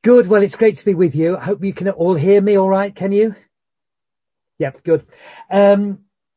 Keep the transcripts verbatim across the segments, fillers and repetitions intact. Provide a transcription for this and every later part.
Good. Well, it's great to be with you. I hope you can all hear me all right. Can you? Yep, good. Um,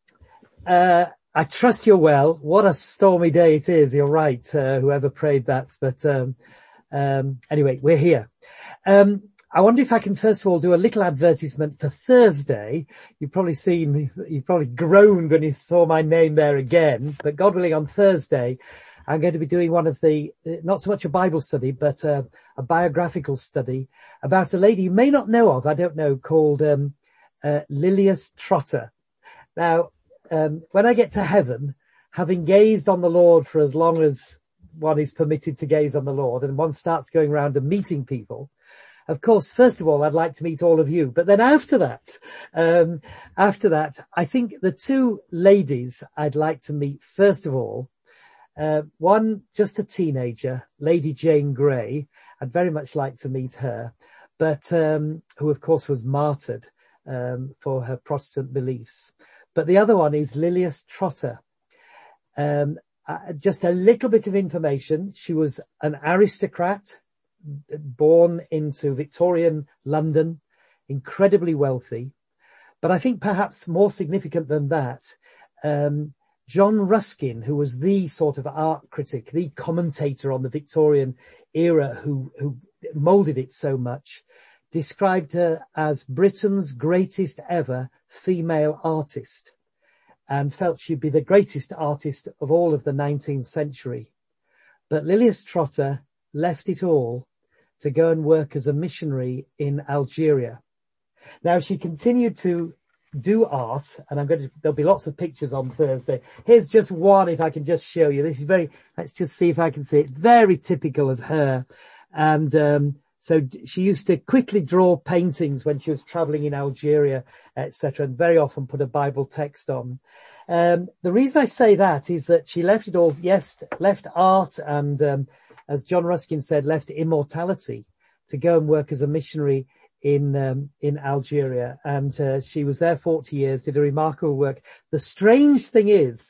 uh, I trust you're well. What a stormy day it is. You're right. Uh, whoever prayed that. But, um, um, anyway, we're here. Um, I wonder if I can first of all do a little advertisement for Thursday. You've probably seen, you've probably groaned when you saw my name there again, but God willing on Thursday, I'm going to be doing one of the, not so much a Bible study, but uh, a biographical study about a lady you may not know of, I don't know, called um, uh, Lilias Trotter. Now, um, when I get to heaven, having gazed on the Lord for as long as one is permitted to gaze on the Lord, and one starts going around and meeting people, of course, first of all, I'd like to meet all of you. But then after that, um, after that, I think the two ladies I'd like to meet, first of all, Uh, one, just a teenager, Lady Jane Grey. I'd very much like to meet her, but, um, who of course was martyred, um, for her Protestant beliefs. But the other one is Lilias Trotter. Um, uh, just a little bit of information. She was an aristocrat, born into Victorian London, incredibly wealthy. But I think perhaps more significant than that, um, John Ruskin, who was the sort of art critic, the commentator on the Victorian era who, who moulded it so much, described her as Britain's greatest ever female artist and felt she'd be the greatest artist of all of the nineteenth century. But Lilias Trotter left it all to go and work as a missionary in Algeria. Now, she continued to do art, and I'm going to, there'll be lots of pictures on Thursday. Here's just one, if I can just show you. This is very, let's just see if I can see it. Very typical of her. And, um, so she used to quickly draw paintings when she was traveling in Algeria, et cetera, and very often put a Bible text on. Um, the reason I say that is that she left it all, yes, left art and, um, as John Ruskin said, left immortality to go and work as a missionary in um, in Algeria, and uh, she was there forty years, did a remarkable work. The strange thing is,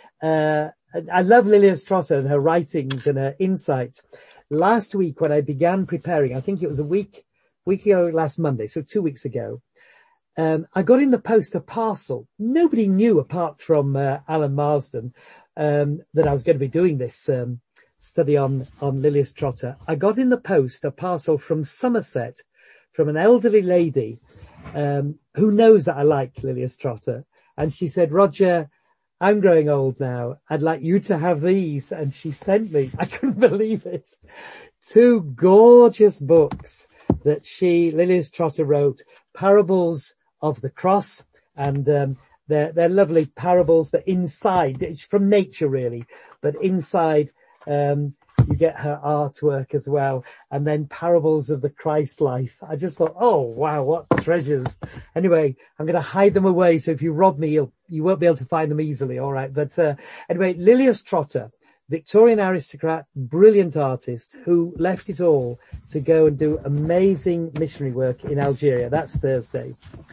uh, I love Lilias Trotter and her writings and her insights. Last week when I began preparing, I think it was a week, week ago last Monday, so two weeks ago, um, I got in the post a parcel. Nobody knew apart from uh, Alan Marsden um, that I was going to be doing this um, study on, on Lilias Trotter. I got in the post a parcel from Somerset, from an elderly lady um, who knows that I like Lilias Trotter. And she said, Roger, I'm growing old now. I'd like you to have these. And she sent me, I couldn't believe it, two gorgeous books that she, Lilias Trotter, wrote, Parables of the Cross. And um, they're, they're lovely parables that inside, it's from nature really, but inside um you get her artwork as well, and then Parables of the Christ Life. I just thought, oh wow, what treasures. Anyway, I'm going to hide them away, so if you rob me, you'll, you won't be able to find them easily, all right? But uh, anyway, Lilias Trotter, Victorian aristocrat, brilliant artist, who left it all to go and do amazing missionary work in Algeria. That's Thursday.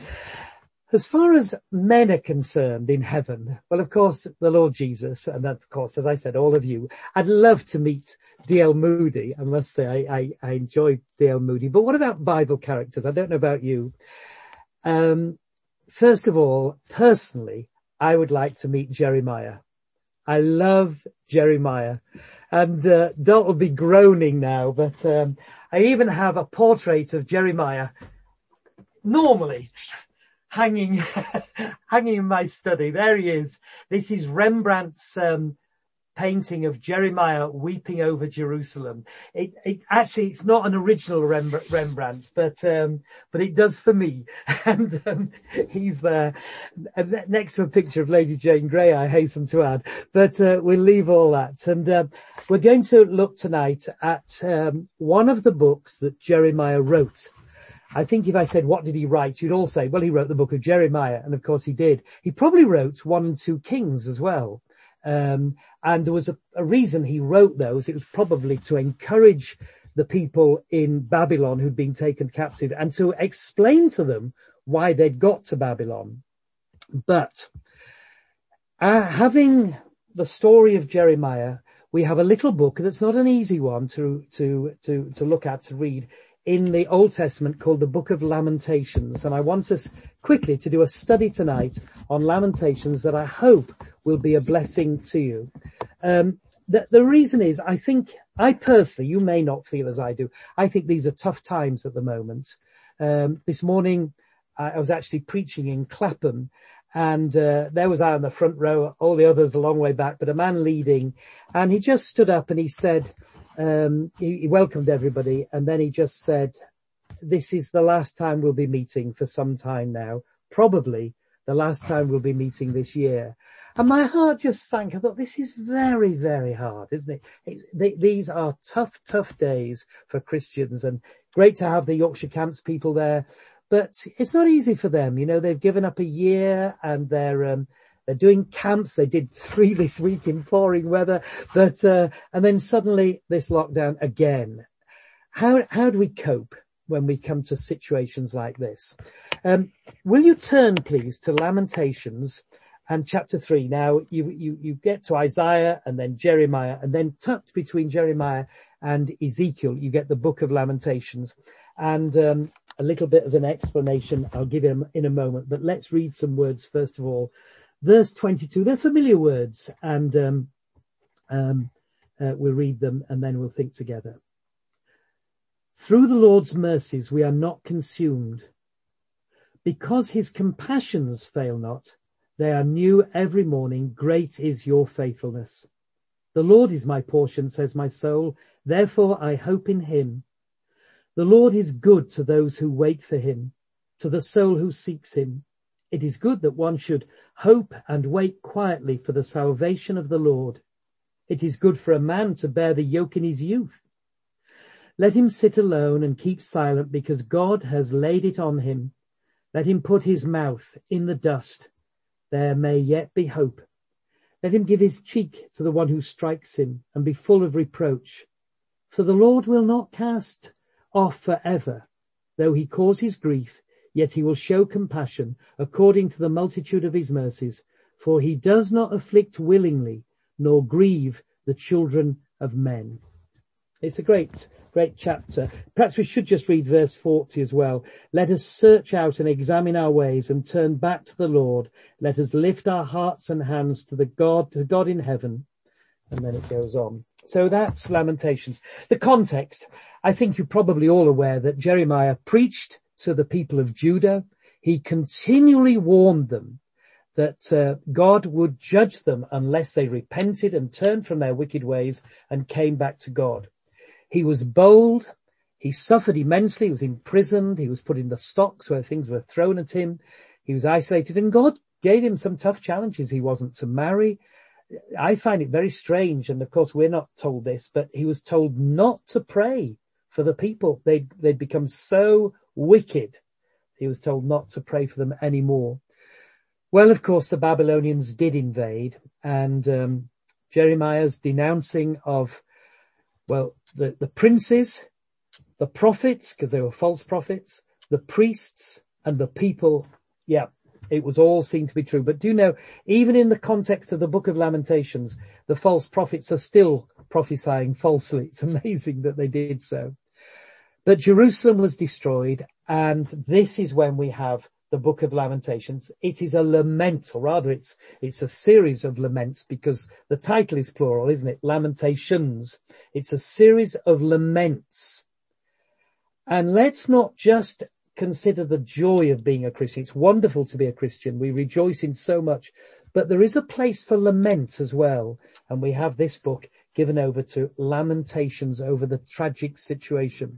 As far as men are concerned in heaven, well, of course, the Lord Jesus, and of course, as I said, all of you, I'd love to meet D L Moody. I must say, I, I, I enjoy D L Moody. But what about Bible characters? I don't know about you. Um, first of all, personally, I would like to meet Jeremiah. I love Jeremiah. And uh, Dot will be groaning now, but um, I even have a portrait of Jeremiah, normally, hanging, hanging in my study. There he is. This is Rembrandt's um, painting of Jeremiah weeping over Jerusalem. It, it actually, it's not an original Rem- Rembrandt, but um, but it does for me. And um, he's there. And next to a picture of Lady Jane Grey, I hasten to add. But uh, we'll leave all that. And uh, we're going to look tonight at um, one of the books that Jeremiah wrote. I think if I said, what did he write? You'd all say, well, he wrote the book of Jeremiah. And of course he did. He probably wrote one and two Kings as well. Um, and there was a, a reason he wrote those. It was probably to encourage the people in Babylon who'd been taken captive and to explain to them why they'd got to Babylon. But uh, having the story of Jeremiah, we have a little book that's not an easy one to, to, to, to look at, to read in the Old Testament called the Book of Lamentations. And I want us quickly to do a study tonight on Lamentations that I hope will be a blessing to you. Um, the, the reason is, I think, I personally, you may not feel as I do, I think these are tough times at the moment. Um, this morning, I, I was actually preaching in Clapham, and uh, there was I on the front row, all the others a long way back, but a man leading, and he just stood up and he said, um, he, he welcomed everybody, and then he just said, this is the last time we'll be meeting for some time now, probably the last time we'll be meeting this year. And my heart just sank. I thought, this is very, very hard, isn't it? It's, they, these are tough, tough days for Christians, and great to have the Yorkshire Camps people there. But it's not easy for them. You know, they've given up a year, and they're, um, they're doing camps. They did three this week in pouring weather, but, uh, and then suddenly this lockdown again. How, how do we cope when we come to situations like this? Um, will you turn please to Lamentations and chapter three? Now you, you, you get to Isaiah and then Jeremiah, and then tucked between Jeremiah and Ezekiel, you get the book of Lamentations. And um, a little bit of an explanation I'll give him in a moment, but let's read some words first of all. Verse twenty-two, they're familiar words, and um, um, uh, we'll read them and then we'll think together. Through the Lord's mercies we are not consumed. Because his compassions fail not, they are new every morning. Great is your faithfulness. The Lord is my portion, says my soul. Therefore I hope in him. The Lord is good to those who wait for him, to the soul who seeks him. It is good that one should hope and wait quietly for the salvation of the Lord. It is good for a man to bear the yoke in his youth. Let him sit alone and keep silent, because God has laid it on him. Let him put his mouth in the dust. There may yet be hope. Let him give his cheek to the one who strikes him, and be full of reproach. For the Lord will not cast off forever. Though he cause his grief, yet he will show compassion according to the multitude of his mercies. For he does not afflict willingly, nor grieve the children of men. It's a great, great chapter. Perhaps we should just read verse forty as well. Let us search out and examine our ways and turn back to the Lord. Let us lift our hearts and hands to the God, to God in heaven. And then it goes on. So that's Lamentations. The context, I think you're probably all aware that Jeremiah preached to the people of Judah. He continually warned them that uh, God would judge them unless they repented and turned from their wicked ways and came back to God. He was bold. He suffered immensely. He was imprisoned. He was put in the stocks where things were thrown at him. He was isolated, and God gave him some tough challenges. He wasn't to marry. I find it very strange, and of course we're not told this, but he was told not to pray for the people. They'd, they'd become so wicked. He was told not to pray for them anymore. Well, of course, the Babylonians did invade, and um, Jeremiah's denouncing of, well, the, the princes, the prophets, because they were false prophets, the priests, and the people, yeah, it was all seen to be true. But do you know, even in the context of the book of Lamentations, the false prophets are still prophesying falsely. It's amazing that they did so. But Jerusalem was destroyed, and this is when we have the book of Lamentations. It is a lament, or rather it's, it's a series of laments, because the title is plural, isn't it? Lamentations. It's a series of laments. And let's not just consider the joy of being a Christian. It's wonderful to be a Christian. We rejoice in so much, but there is a place for lament as well. And we have this book given over to Lamentations over the tragic situation.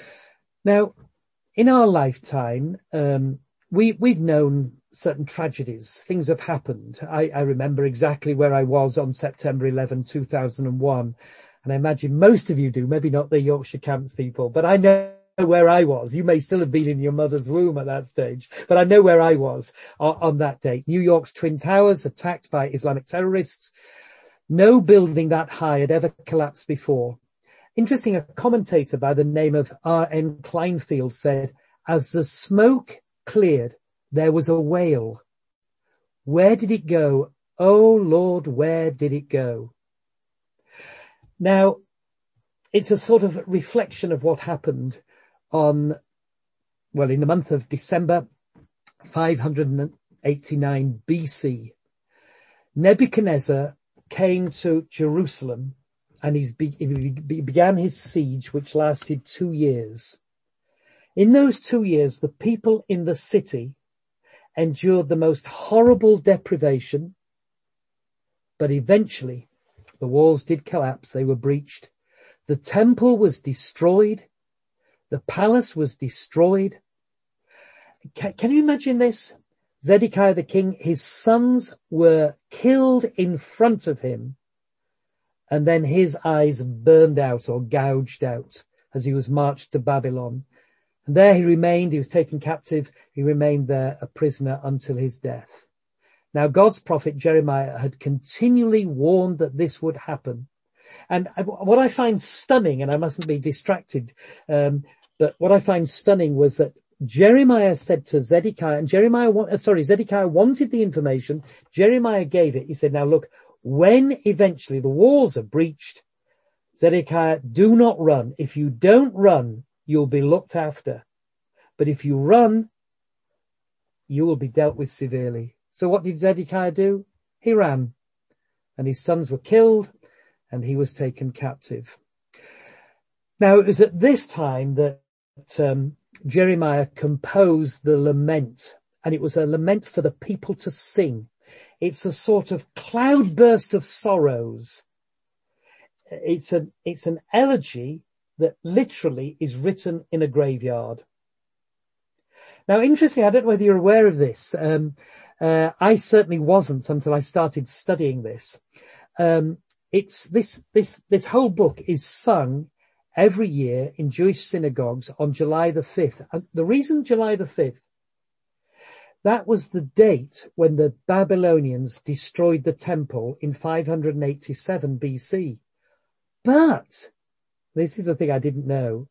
Now, in our lifetime, um, we, we've known certain tragedies. Things have happened. I, I remember exactly where I was on September eleventh, two thousand one. And I imagine most of you do, maybe not the Yorkshire Camps people, but I know where I was. You may still have been in your mother's womb at that stage, but I know where I was on, on that date. New York's Twin Towers attacked by Islamic terrorists. No building that high had ever collapsed before. Interesting, a commentator by the name of R N Kleinfield said, as the smoke cleared, there was a wail. Where did it go? Oh Lord, where did it go? Now, it's a sort of reflection of what happened on, well, in the month of December, five hundred eighty-nine B C, Nebuchadnezzar came to Jerusalem and he began his siege, which lasted two years. In those two years, the people in the city endured the most horrible deprivation, but eventually the walls did collapse. They were breached. The temple was destroyed. The palace was destroyed. Can, can you imagine this? Zedekiah the king, his sons were killed in front of him, and then his eyes burned out or gouged out as he was marched to Babylon. And there he remained. He was taken captive. He remained there a prisoner until his death. Now, God's prophet Jeremiah had continually warned that this would happen. And what I find stunning, and I mustn't be distracted, um, but what I find stunning was that Jeremiah said to Zedekiah, and Jeremiah, sorry, Zedekiah wanted the information. Jeremiah gave it. He said, now look, when eventually the walls are breached, Zedekiah, do not run. If you don't run, you'll be looked after. But if you run, you will be dealt with severely. So what did Zedekiah do? He ran, and his sons were killed, and he was taken captive. Now, it was at this time that um, Jeremiah composed the lament, and it was a lament for the people to sing. It's a sort of cloudburst of sorrows. It's an, it's an elegy that literally is written in a graveyard. Now, interestingly, I don't know whether you're aware of this. Um, uh, I certainly wasn't until I started studying this. Um, it's this, this, this whole book is sung every year in Jewish synagogues on July the fifth. And the reason July the fifth, that was the date when the Babylonians destroyed the temple in five hundred eighty-seven B C. But, this is the thing I didn't know,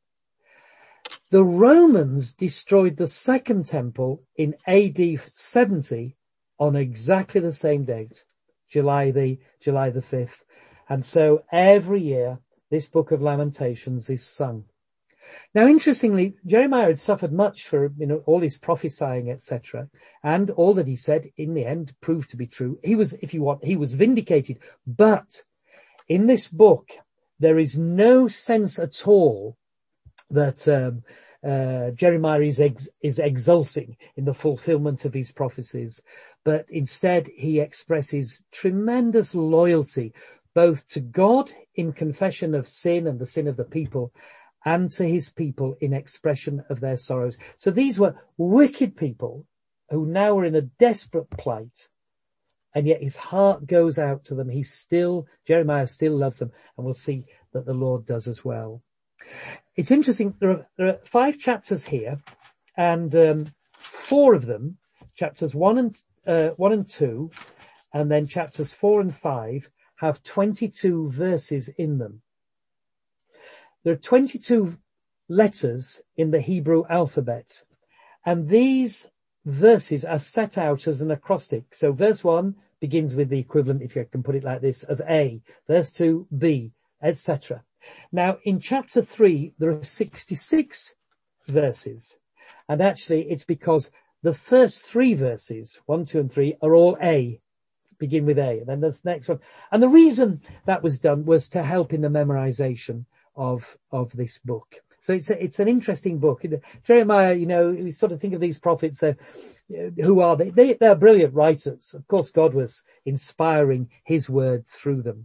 the Romans destroyed the second temple in A D seventy on exactly the same date, July the, July the fifth. And so every year, this book of Lamentations is sung. Now, interestingly, Jeremiah had suffered much for, you know, all his prophesying, et cetera, and all that he said in the end proved to be true. He was, if you want, he was vindicated. But in this book, there is no sense at all that um, uh, Jeremiah is, ex- is exulting in the fulfillment of his prophecies, but instead he expresses tremendous loyalty both to God in confession of sin and the sin of the people, and to his people in expression of their sorrows. So these were wicked people who now are in a desperate plight, and yet his heart goes out to them. He still, Jeremiah still loves them, and we'll see that the Lord does as well. It's interesting, there are, there are five chapters here, and um, four of them, chapters one and, uh, one and two, and then chapters four and five, have twenty-two verses in them. There are twenty-two letters in the Hebrew alphabet, and these verses are set out as an acrostic. So verse one begins with the equivalent, if you can put it like this, of A, verse two, B, et cetera. Now, in chapter three, there are sixty-six verses, and actually it's because the first three verses, one, two, and three, are all A, begin with A, and then the next one. And the reason that was done was to help in the memorization of of this book. So it's a, it's an interesting book. Jeremiah, you know, we sort of think of these prophets, they're, who are they? they? They're brilliant writers. Of course, God was inspiring his word through them.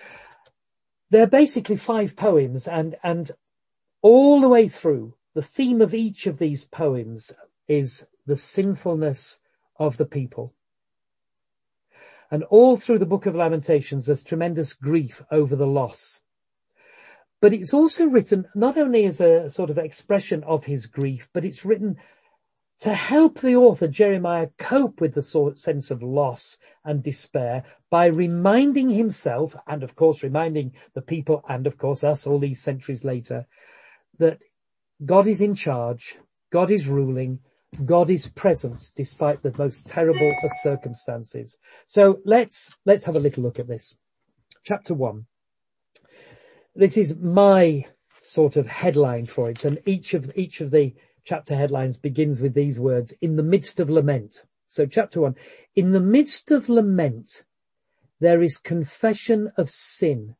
They're basically five poems, and and all the way through, the theme of each of these poems is the sinfulness of the people. And all through the book of Lamentations, there's tremendous grief over the loss. But it's also written not only as a sort of expression of his grief, but it's written to help the author, Jeremiah, cope with the sort sense of loss and despair by reminding himself, and of course reminding the people, and of course us all these centuries later, that God is in charge, God is ruling, God is present despite the most terrible of circumstances. So let's, let's have a little look at this. Chapter one. This is my sort of headline for it. And each of, each of the chapter headlines begins with these words, in the midst of lament. So chapter one, in the midst of lament, there is confession of sin.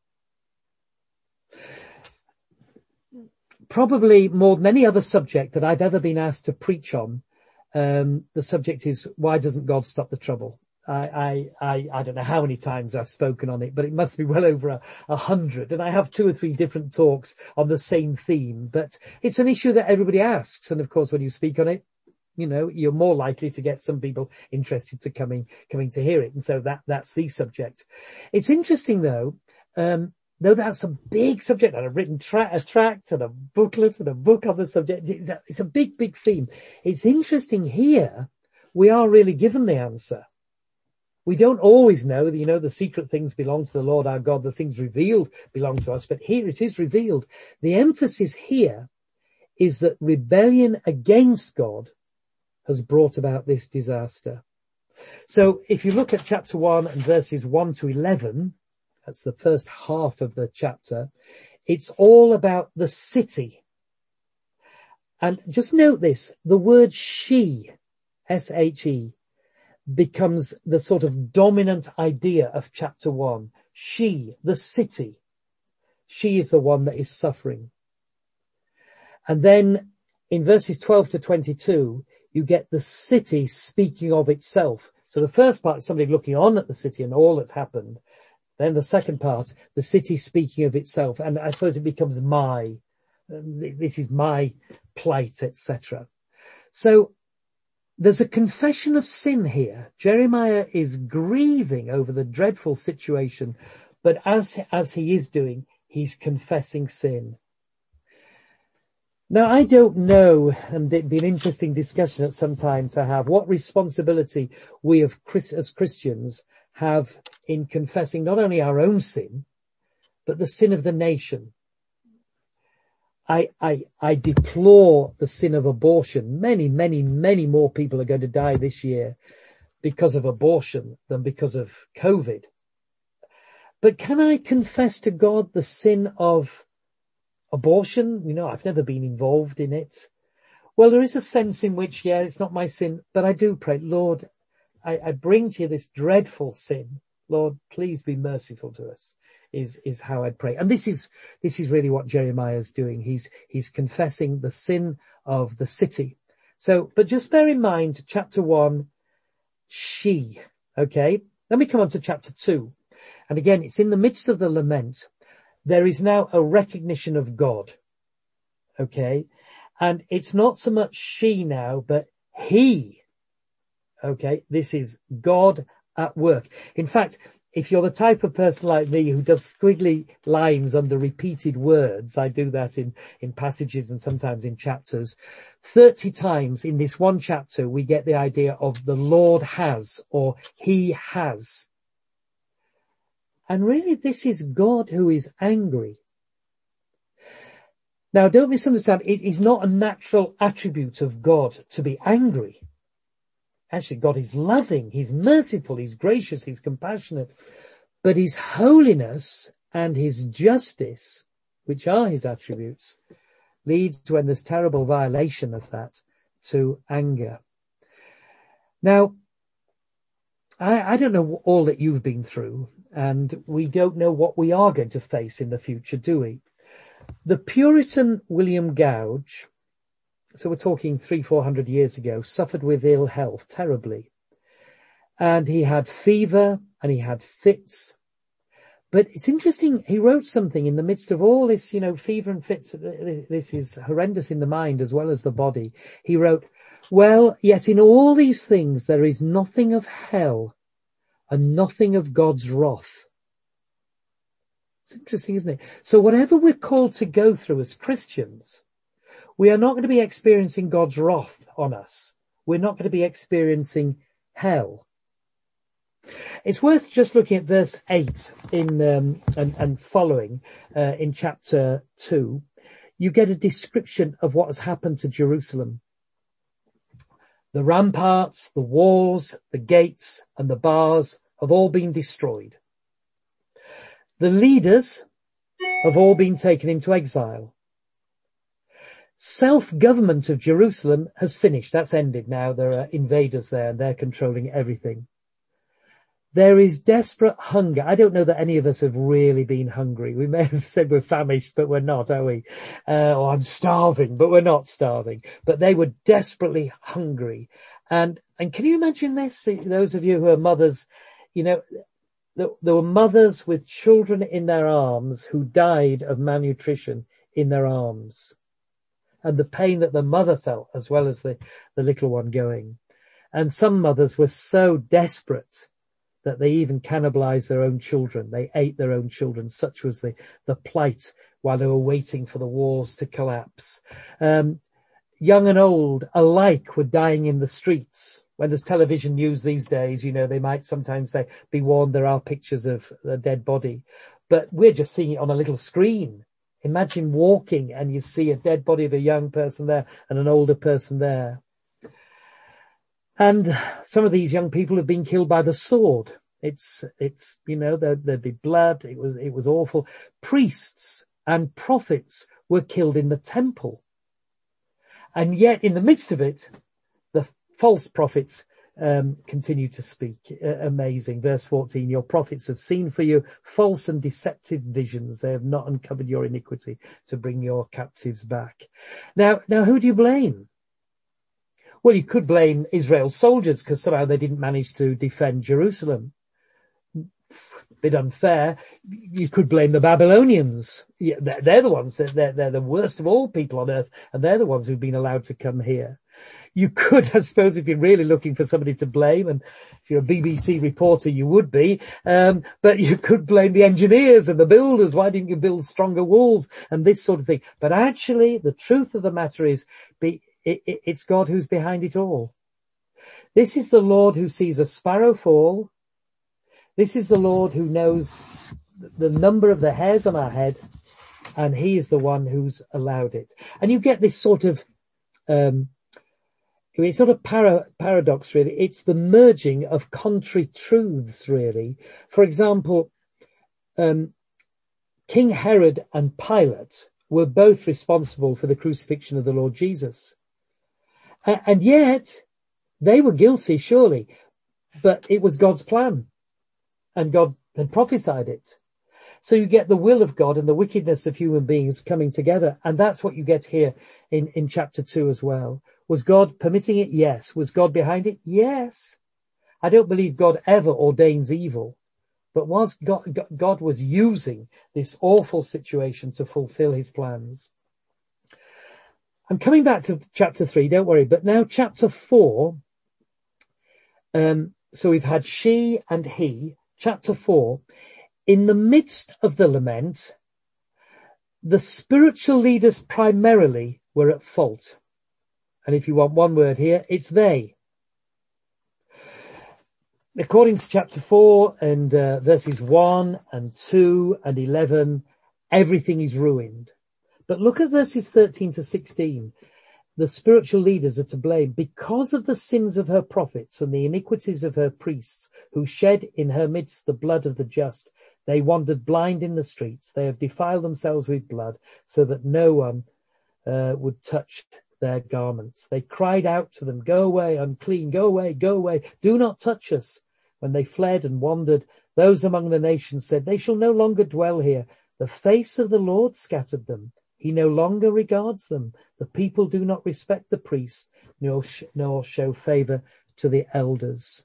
Probably more than any other subject that I've ever been asked to preach on, um, the subject is, why doesn't God stop the trouble? I, I, I, I don't know how many times I've spoken on it, but it must be well over a, a hundred. And I have two or three different talks on the same theme, but it's an issue that everybody asks. And of course, when you speak on it, you know, you're more likely to get some people interested to coming, coming to hear it. And so that, that's the subject. It's interesting though, um, though that's a big subject, and I've written tra- a tract and a booklet and a book on the subject. It's a, it's a big, big theme. It's interesting here. We are really given the answer. We don't always know that, you know, the secret things belong to the Lord our God. The things revealed belong to us, but here it is revealed. The emphasis here is that rebellion against God has brought about this disaster. So if you look at chapter one and verses one to eleven, that's the first half of the chapter, it's all about the city. And just note this, the word she, S H E, becomes the sort of dominant idea of chapter one. She, the city. She is the one that is suffering. And then in verses twelve to twenty-two, you get the city speaking of itself. So the first part is somebody looking on at the city and all that's happened. Then the second part, the city speaking of itself. And I suppose it becomes my, this is my plight, et cetera. So there's a confession of sin here. Jeremiah is grieving over the dreadful situation, but as, as he is doing, he's confessing sin. Now, I don't know, and it'd be an interesting discussion at some time to have, what responsibility we have, as Christians have in confessing not only our own sin, but the sin of the nation. I, I, I deplore the sin of abortion. Many, many, many more people are going to die this year because of abortion than because of COVID. But can I confess to God the sin of abortion? You know, I've never been involved in it. Well, there is a sense in which, yeah, it's not my sin, but I do pray, Lord, I, I bring to you this dreadful sin. Lord, please be merciful to us. Is, is how I'd pray. And this is, this is really what Jeremiah is doing. He's, he's confessing the sin of the city. So, but just bear in mind, chapter one, she, okay? Then we come on to chapter two. And again, it's in the midst of the lament. There is now a recognition of God. Okay? And it's not so much she now, but he. Okay? This is God at work. In fact, if you're the type of person like me who does squiggly lines under repeated words, I do that in, in passages and sometimes in chapters, thirty times in this one chapter, we get the idea of the Lord has, or he has. And really, this is God who is angry. Now, don't misunderstand, it is not a natural attribute of God to be angry. Actually, God is loving, he's merciful, he's gracious, he's compassionate. But his holiness and his justice, which are his attributes, leads to, when there's terrible violation of that, to anger. Now, I, I don't know all that you've been through, and we don't know what we are going to face in the future, do we? The Puritan William Gouge, so we're talking three, four hundred years ago, suffered with ill health terribly. And he had fever and he had fits. But it's interesting, he wrote something in the midst of all this, you know, fever and fits. This is horrendous in the mind as well as the body. He wrote, well, yet in all these things there is nothing of hell and nothing of God's wrath. It's interesting, isn't it? So whatever we're called to go through as Christians, we are not going to be experiencing God's wrath on us. We're not going to be experiencing hell. It's worth just looking at verse eight in um, and, and following uh, in chapter two. You get a description of what has happened to Jerusalem. The ramparts, the walls, the gates, and the bars have all been destroyed. The leaders have all been taken into exile. self-government of Jerusalem has finished. That's ended now. There are invaders there and they're controlling everything. There is desperate hunger. I don't know that any of us have really been hungry. We may have said we're famished, but we're not, are we? Uh, or I'm starving, but we're not starving. But they were desperately hungry. And, and can you imagine this? Those of you who are mothers, you know, there, there were mothers with children in their arms who died of malnutrition in their arms. And the pain that the mother felt as well as the, the little one going. And some mothers were so desperate that they even cannibalized their own children. They ate their own children. Such was the, the plight while they were waiting for the walls to collapse. Um, young and old alike were dying in the streets. When there's television news these days, you know, they might sometimes say, be warned, there are pictures of a dead body. But we're just seeing it on a little screen. Imagine walking and you see a dead body of a young person there and an older person there. And some of these young people have been killed by the sword. It's, it's, you know, there, there'd be blood. It was, it was awful. Priests and prophets were killed in the temple. And yet in the midst of it, the false prophets, um, continue to speak. Uh, amazing. Verse fourteen, your prophets have seen for you false and deceptive visions. They have not uncovered your iniquity to bring your captives back. Now, now who do you blame? Well, you could blame Israel's soldiers because somehow they didn't manage to defend Jerusalem. A bit unfair. You could blame the Babylonians. Yeah, they're, they're the ones that they're, they're the worst of all people on earth, and they're the ones who've been allowed to come here. You could, I suppose, if you're really looking for somebody to blame, and if you're a B B C reporter, you would be, um, but you could blame the engineers and the builders. Why didn't you build stronger walls and this sort of thing? But actually, the truth of the matter is, be, it, it, it's God who's behind it all. This is the Lord who sees a sparrow fall. This is the Lord who knows the number of the hairs on our head, and he is the one who's allowed it. And you get this sort of, um, it's not a para, paradox really. It's the merging of contrary truths really. For example, um, King Herod and Pilate were both responsible for the crucifixion of the Lord Jesus. Uh, and yet they were guilty, surely, but it was God's plan and God had prophesied it. So you get the will of God and the wickedness of human beings coming together. And that's what you get here in, in chapter two as well. Was God permitting it? Yes. Was God behind it? Yes. I don't believe God ever ordains evil, but was God, God was using this awful situation to fulfill his plans. I'm coming back to chapter three, don't worry, but now chapter four. Um, so we've had she and he. Chapter four. In the midst of the lament, the spiritual leaders primarily were at fault. And if you want one word here, it's they. According to chapter four and uh, verses one and two and eleven, everything is ruined. But look at verses thirteen to sixteen. The spiritual leaders are to blame because of the sins of her prophets and the iniquities of her priests, who shed in her midst the blood of the just. They wandered blind in the streets. They have defiled themselves with blood so that no one uh, would touch their garments. They cried out to them, go away, unclean, go away, go away, do not touch us. When they fled and wandered, those among the nations said, they shall no longer dwell here. The face of the Lord scattered them. He no longer regards them. The people do not respect the priests, nor, sh- nor show favor to the elders.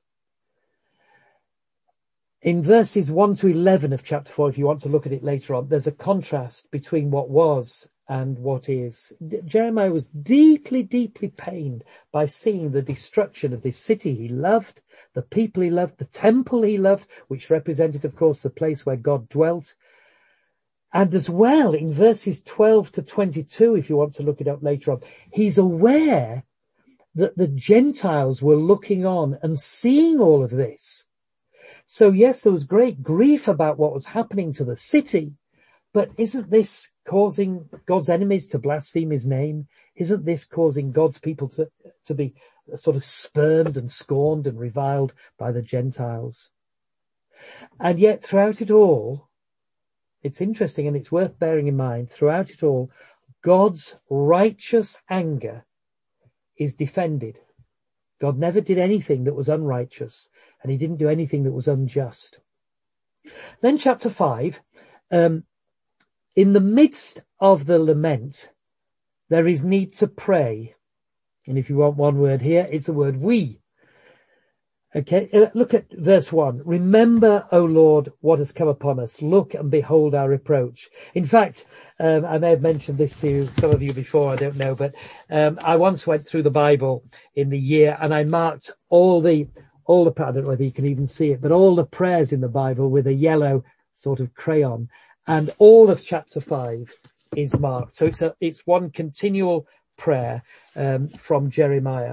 In verses one to eleven of chapter four, if you want to look at it later on, there's a contrast between what was and what is. D- Jeremiah was deeply, deeply pained by seeing the destruction of this city he loved, the people he loved, the temple he loved, which represented, of course, the place where God dwelt. And as well, in verses twelve to twenty-two, if you want to look it up later on, he's aware that the Gentiles were looking on and seeing all of this. So yes, there was great grief about what was happening to the city, but isn't this causing God's enemies to blaspheme his name? Isn't this causing God's people to, to be sort of spurned and scorned and reviled by the Gentiles? And yet throughout it all, it's interesting and it's worth bearing in mind, throughout it all, God's righteous anger is defended. God never did anything that was unrighteous, and he didn't do anything that was unjust. Then chapter five, um, in the midst of the lament, there is need to pray. And if you want one word here, it's the word we. Okay, look at verse one. Remember, O Lord, what has come upon us. Look and behold our reproach. In fact, um, I may have mentioned this to some of you before, I don't know, but um, I once went through the Bible in the year and I marked all the, all the, I don't know whether you can even see it, but all the prayers in the Bible with a yellow sort of crayon, and all of chapter five is marked. So it's a, it's one continual prayer um, from Jeremiah.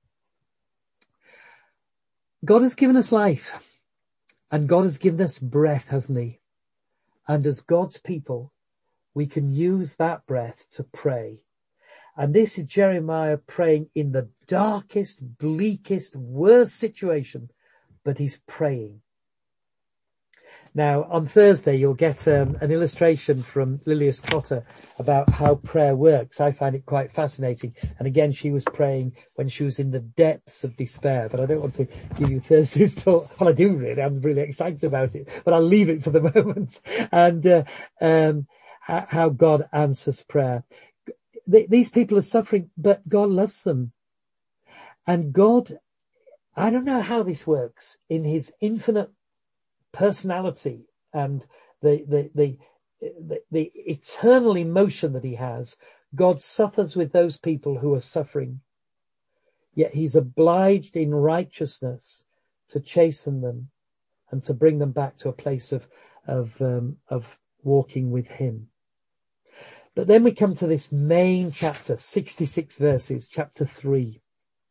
God has given us life, and God has given us breath, hasn't he? And as God's people, we can use that breath to pray. And this is Jeremiah praying in the darkest, bleakest, worst situation, but he's praying. Now, on Thursday, you'll get um, an illustration from Lilius Cotter about how prayer works. I find it quite fascinating. And again, she was praying when she was in the depths of despair. But I don't want to give you Thursday's talk. Well, I do really. I'm really excited about it. But I'll leave it for the moment. And uh, um, how God answers prayer. These people are suffering, but God loves them. And God, I don't know how this works, in his infinite personality and the, the, the, the, the eternal emotion that he has, God suffers with those people who are suffering. Yet he's obliged in righteousness to chasten them and to bring them back to a place of, of, um, of walking with him. But then we come to this main chapter, sixty-six verses, chapter three.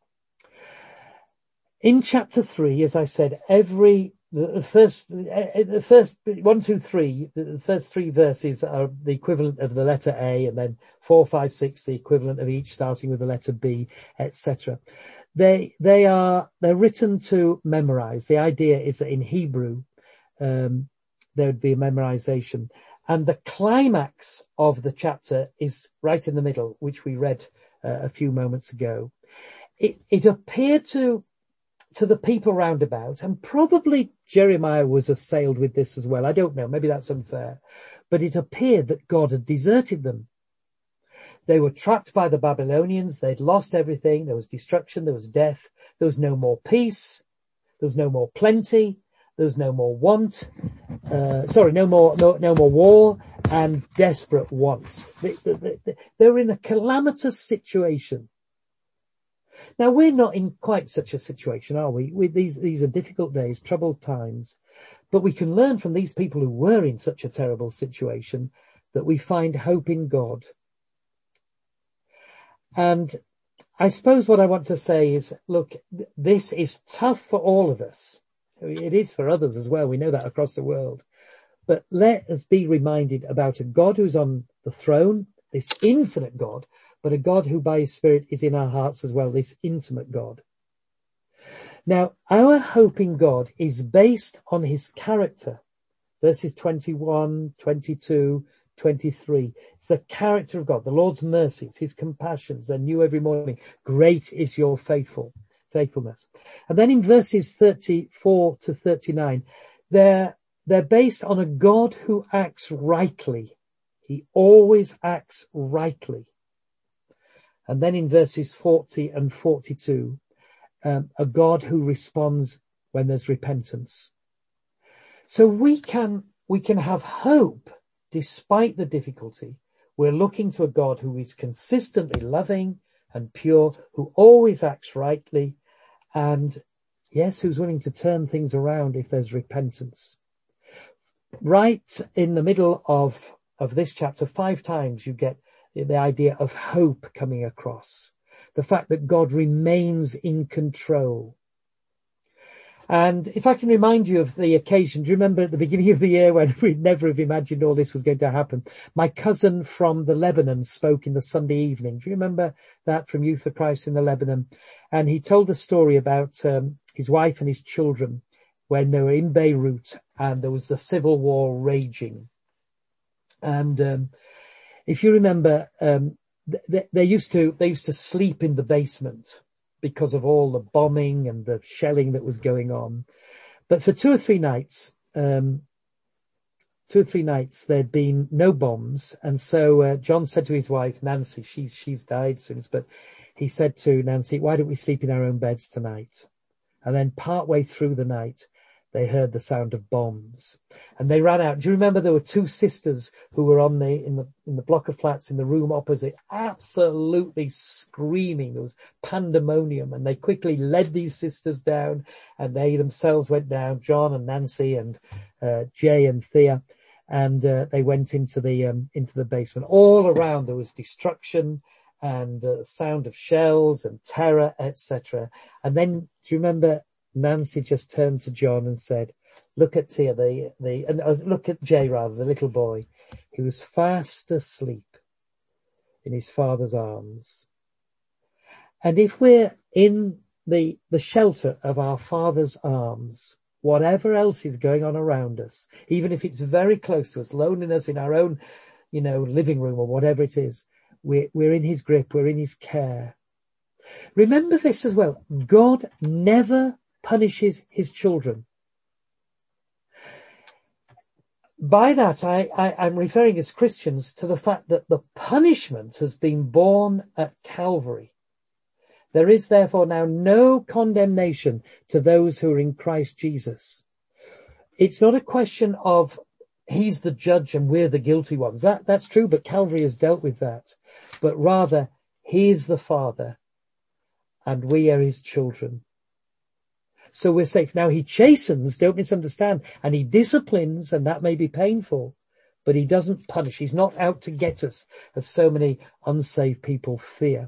In chapter three, as I said, every The first, the first one, two, three, the first three verses are the equivalent of the letter A, and then four, five, six, the equivalent of each, starting with the letter B, et cetera. They, they are, they're written to memorize. The idea is that in Hebrew, um, there would be a memorization. And the climax of the chapter is right in the middle, which we read uh, a few moments ago. It, it appeared to to the people round about, and probably Jeremiah was assailed with this as well. I don't know. Maybe that's unfair. But it appeared that God had deserted them. They were trapped by the Babylonians. They'd lost everything. There was destruction. There was death. There was no more peace. There was no more plenty. There was no more want. Uh, sorry, no more, no, no more war and desperate want. They, they, they, they were in a calamitous situation. Now, we're not in quite such a situation, are we? With these, these are difficult days, troubled times, but we can learn from these people who were in such a terrible situation that we find hope in God. And I suppose what I want to say is, look, this is tough for all of us. It is for others as well. We know that across the world. But let us be reminded about a God who's on the throne, this infinite God, but a God who by his Spirit is in our hearts as well, this intimate God. Now, our hope in God is based on his character. Verses twenty-one, twenty-two, twenty-three. It's the character of God, the Lord's mercies, his compassions, they're new every morning. Great is your faithful, faithfulness. And then in verses thirty-four to thirty-nine, they're, they're based on a God who acts rightly. He always acts rightly. And then in verses forty and forty-two, um, a God who responds when there's repentance. So we can, we can have hope despite the difficulty. We're looking to a God who is consistently loving and pure, who always acts rightly, and yes, who's willing to turn things around if there's repentance. Right in the middle of, of this chapter, five times you get the idea of hope coming across. The fact that God remains in control. And if I can remind you of the occasion, do you remember at the beginning of the year when we'd never have imagined all this was going to happen? My cousin from the Lebanon spoke in the Sunday evening. Do you remember that from Youth for Christ in the Lebanon? And he told a story about um, his wife and his children when they were in Beirut and there was the civil war raging. And um If you remember, um, they, they used to, they used to sleep in the basement because of all the bombing and the shelling that was going on. But for two or three nights, um, two or three nights, there'd been no bombs. And so, uh, John said to his wife, Nancy, she's, she's died since, but he said to Nancy, why don't we sleep in our own beds tonight? And then partway through the night, they heard the sound of bombs and they ran out. Do you remember there were two sisters who were on the, in the, in the block of flats in the room opposite, absolutely screaming. There was pandemonium and they quickly led these sisters down and they themselves went down, John and Nancy and, uh, Jay and Thea. And, uh, they went into the, um, into the basement. All around there was destruction and the uh, sound of shells and terror, et cetera. And then, do you remember Nancy just turned to John and said, look at Tia, the, the, and uh, look at Jay rather, the little boy. He was fast asleep in his father's arms. And if we're in the, the shelter of our father's arms, whatever else is going on around us, even if it's very close to us, loneliness in our own, you know, living room or whatever it is, we're, we're in his grip, we're in his care. Remember this as well. God never punishes his children. By that, I, I, I'm referring as Christians to the fact that the punishment has been borne at Calvary. There is therefore now no condemnation to those who are in Christ Jesus. It's not a question of he's the judge and we're the guilty ones. That, that's true, but Calvary has dealt with that. But rather, he is the Father and we are his children. So we're safe. Now he chastens, don't misunderstand, and he disciplines, and that may be painful, but he doesn't punish. He's not out to get us, as so many unsaved people fear.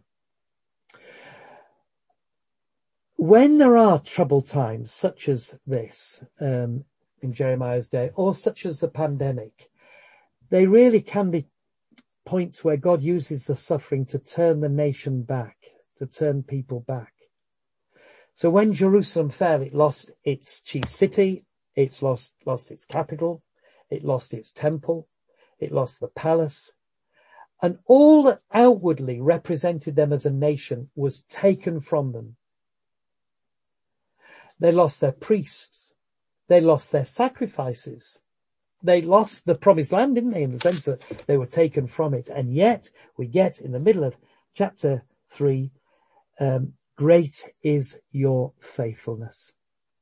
When there are troubled times, such as this, um, in Jeremiah's day, or such as the pandemic, they really can be points where God uses the suffering to turn the nation back, to turn people back. So when Jerusalem fell, it lost its chief city, it's lost, lost its capital, it lost its temple, it lost the palace, and all that outwardly represented them as a nation was taken from them. They lost their priests, they lost their sacrifices, they lost the promised land, didn't they, in the sense that they were taken from it. And yet we get in the middle of chapter three, um, great is your faithfulness.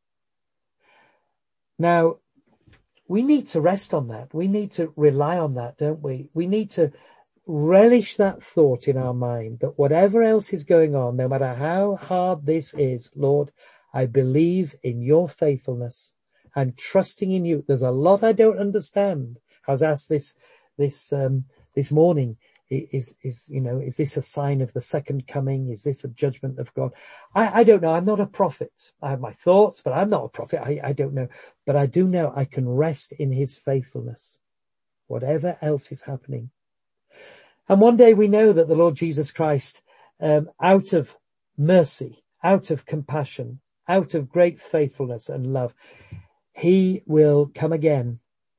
Now, we need to rest on that. We need to rely on that, don't we? We need to relish that thought in our mind that whatever else is going on, no matter how hard this is, Lord, I believe in your faithfulness. I'm trusting in you. There's a lot I don't understand. I was asked this, this, um, this morning. Is, is, you know, is this a sign of the second coming? Is this a judgment of God? I, I don't know. I'm not a prophet. I have my thoughts, but I'm not a prophet. I, I don't know. But I do know I can rest in his faithfulness, whatever else is happening. And one day we know that the Lord Jesus Christ, um, out of mercy, out of compassion, out of great faithfulness and love, he will come again.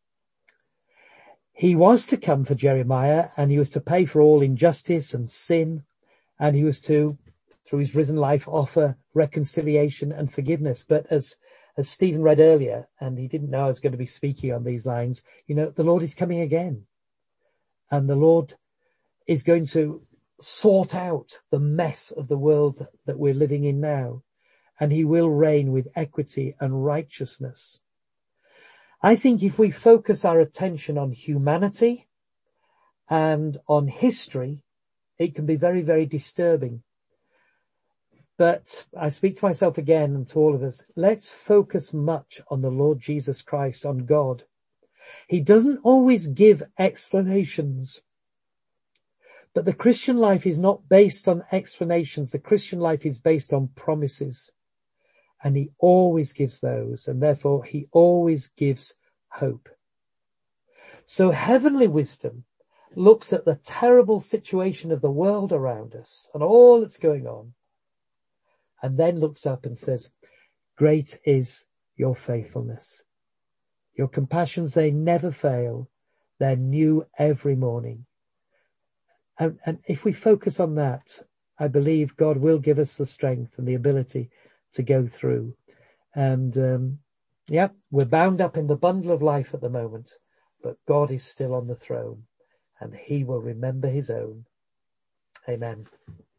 He was to come for Jeremiah, and he was to pay for all injustice and sin, and he was to, through his risen life, offer reconciliation and forgiveness. But as, as Stephen read earlier, and he didn't know I was going to be speaking on these lines, you know, the Lord is coming again, and the Lord is going to sort out the mess of the world that we're living in now, and he will reign with equity and righteousness. I think if we focus our attention on humanity and on history, it can be very, very disturbing. But I speak to myself again and to all of us, let's focus much on the Lord Jesus Christ, on God. He doesn't always give explanations, but the Christian life is not based on explanations. The Christian life is based on promises. And he always gives those, and therefore he always gives hope. So heavenly wisdom looks at the terrible situation of the world around us and all that's going on, and then looks up and says, great is your faithfulness. Your compassions, they never fail. They're new every morning. And, and if we focus on that, I believe God will give us the strength and the ability to go through. And, um, yeah, we're bound up in the bundle of life at the moment, but God is still on the throne and he will remember his own. Amen.